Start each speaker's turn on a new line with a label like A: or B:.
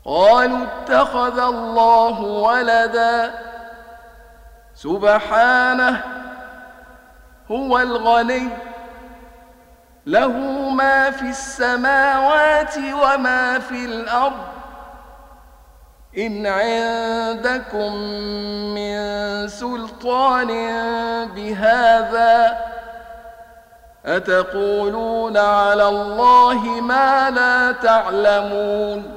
A: قالوا اتخذ الله ولدا سبحانه هو الغني له ما في السماوات وما في الأرض إن عندكم من سلطان بهذا أتقولون على الله ما لا تعلمون